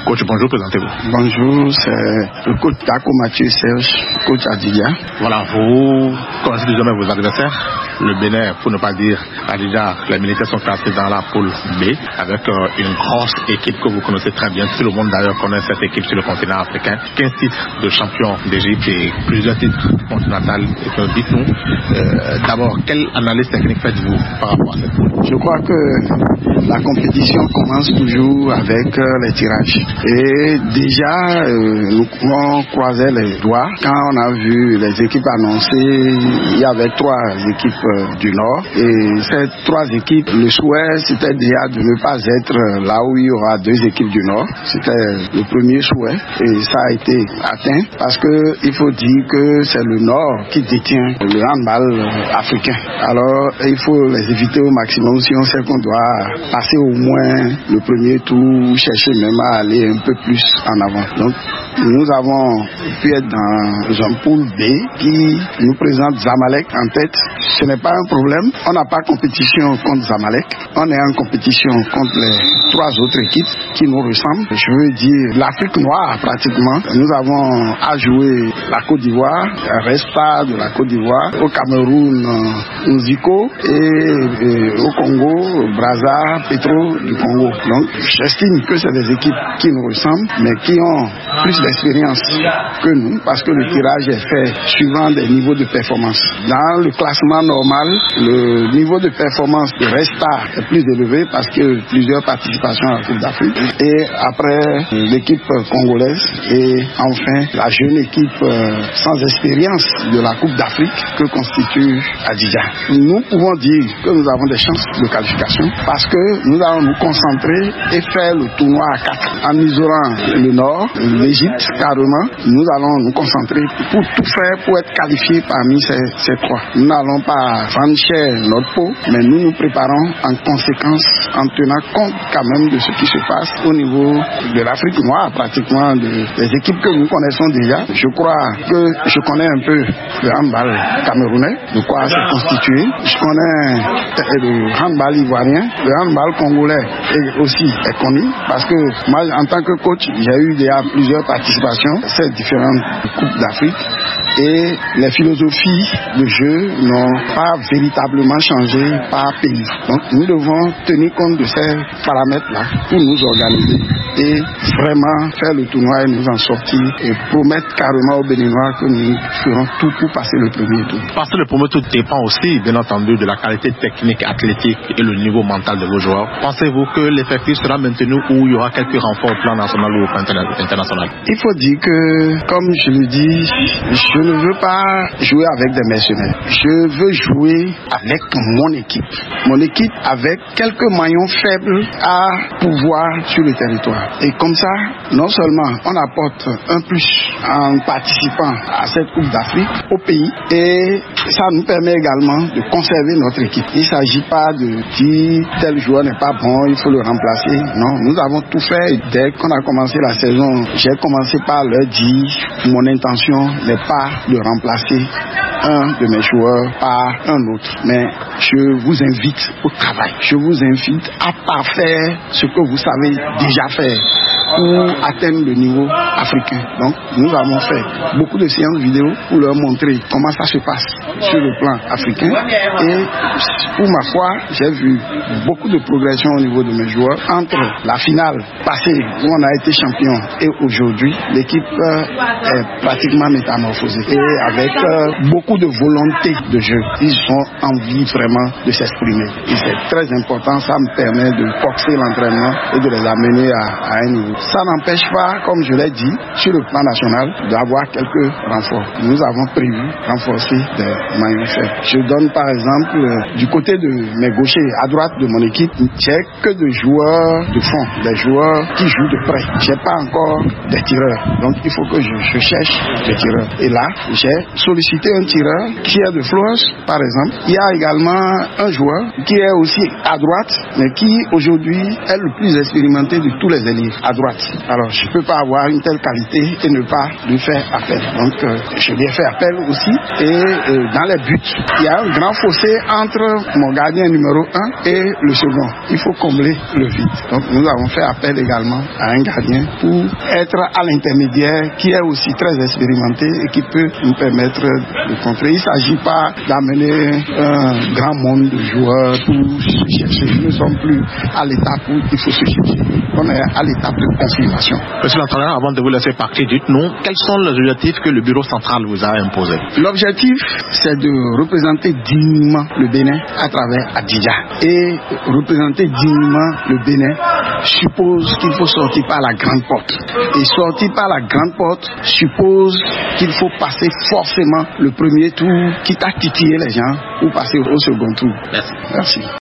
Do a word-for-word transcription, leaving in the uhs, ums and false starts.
Coach, bonjour, présentez-vous. Bonjour, c'est le coach Tako Mathieu Serge, coach Adidja. Voilà, vous connaissez désormais vos adversaires. Le Bénin, pour ne pas dire Adidja, les militaires sont classés dans la poule B avec euh, une grosse équipe que vous connaissez très bien. Tout le monde d'ailleurs connaît cette équipe sur le continent africain. quinze titres de champion d'Égypte et plusieurs titres continentaux. Dites-nous, euh, d'abord, quelle analyse technique faites-vous par rapport à cette poule? Je crois que la compétition commence toujours avec euh, les tirages. Et déjà, euh, nous pouvons croiser les doigts. Quand on a vu les équipes annoncées, il y avait trois équipes euh, du Nord. Et ces trois équipes, le souhait, c'était déjà de ne pas être là où il y aura deux équipes du Nord. C'était le premier souhait. Et ça a été atteint parce qu'il faut dire que c'est le Nord qui détient le handball africain. Alors, il faut les éviter au maximum si on sait qu'on doit passer au moins le premier tour, chercher même à aller un peu plus en avant. Donc, nous avons pu être dans un pool B qui nous présente Zamalek en tête. Ce n'est pas un problème. On n'a pas compétition contre Zamalek. On est en compétition contre les trois autres équipes qui nous ressemblent. Je veux dire l'Afrique noire pratiquement. Nous avons à jouer la Côte d'Ivoire, Resta de la Côte d'Ivoire, au Cameroun, Nziko et, et au Congo, Brazza, Petro du Congo. Donc j'estime que c'est des équipes qui nous ressemblent mais qui ont plus d'expérience que nous parce que le tirage est fait suivant des niveaux de performance. Dans le classement normal, le niveau de performance de Resta est plus élevé parce que plusieurs participations à la Coupe d'Afrique. Et après, l'équipe congolaise et enfin la jeune équipe sans expérience de la Coupe d'Afrique que constitue Adidja. Nous pouvons dire que nous avons des chances de qualification parce que nous allons nous concentrer et faire le tournoi à quatre en isolant le Nord, l'Égypte carrément. Nous allons nous concentrer pour tout faire pour être qualifiés parmi ces, ces trois. Nous n'allons pas vendre cher notre peau, mais nous nous préparons en conséquence en tenant compte quand même de ce qui se passe au niveau de l'Afrique noire, pratiquement de, des équipes que nous connaissons déjà. Je crois que je connais un peu le handball camerounais, de quoi c'est constitué. Je connais le handball ivoirien, le handball congolais est aussi est connu parce que moi en tant que coach, j'ai eu déjà plusieurs participations à ces différentes coupes d'Afrique et les philosophies de jeu n'ont pas véritablement changé par pays. Donc nous devons tenir compte de ces paramètres-là pour nous organiser et vraiment faire le tournoi et nous en sortir et promettre carrément aux Béninois que nous ferons tout pour passer le premier tour. Passer le premier tour dépend aussi, bien entendu, de la qualité technique, athlétique et le niveau mental de vos joueurs. Pensez-vous que l'effectif sera maintenu ou il y aura quelques renforts au plan national ou au plan international? Il faut dire que, comme je le dis, je ne veux pas jouer avec des mercenaires. Je veux jouer avec mon équipe. Mon équipe avec quelques maillons faibles à pouvoir sur le territoire. Et comme ça, non seulement on apporte un plus en participant à cette Coupe d'Afrique au pays et ça nous permet également de conserver notre équipe. Il ne s'agit pas de dire tel joueur n'est pas bon, il faut le remplacer. Non, nous avons tout fait. Dès qu'on a commencé la saison, j'ai commencé par leur dire mon intention n'est pas de remplacer un de mes joueurs par un autre. Mais je vous invite au travail. Je vous invite à parfaire ce que vous savez déjà faire pour atteindre le niveau africain. Donc, nous avons fait beaucoup de séances vidéo pour leur montrer comment ça se passe sur le plan africain. Et pour ma foi, j'ai vu beaucoup de progression au niveau de mes joueurs. Entre la finale passée où on a été champion et aujourd'hui, l'équipe est pratiquement métamorphosée. Et avec euh, beaucoup de volonté de jeu, ils ont envie vraiment de s'exprimer. Et c'est très important, ça me permet de forcer l'entraînement et de les amener à, à un niveau. Ça n'empêche pas, comme je l'ai dit, sur le plan national, d'avoir quelques renforts. Nous avons prévu renforcer des maillons faibles. Je donne par exemple, euh, du côté de mes gauchers, à droite de mon équipe, j'ai que de joueurs de fond, des joueurs qui jouent de près. J'ai pas encore des tireurs. Donc il faut que je, je cherche des tireurs. Et là, j'ai sollicité un tireur qui est de Flores, par exemple. Il y a également un joueur qui est aussi à droite, mais qui aujourd'hui est le plus expérimenté de tous les ailiers à droite. parti. Alors, je ne peux pas avoir une telle qualité et ne pas lui faire appel. Donc, euh, je lui ai fait appel aussi. Et euh, dans les buts, il y a un grand fossé entre mon gardien numéro un et le second. Il faut combler le vide. Donc, nous avons fait appel également à un gardien pour être à l'intermédiaire qui est aussi très expérimenté et qui peut nous permettre de contrer. Il ne s'agit pas d'amener un grand monde de joueurs pour se chercher. Nous ne sommes plus à l'étape où il faut se chercher. On est à l'étape de confirmation. Monsieur l'entraîneur, avant de vous laisser partir, dites-nous quels sont les objectifs que le bureau central vous a imposés. L'objectif, c'est de représenter dignement le Bénin à travers Abidjan. Et représenter dignement le Bénin suppose qu'il faut sortir par la grande porte. Et sortir par la grande porte suppose qu'il faut passer forcément le premier tour, quitte à titiller les gens, ou passer au second tour. Merci. Merci.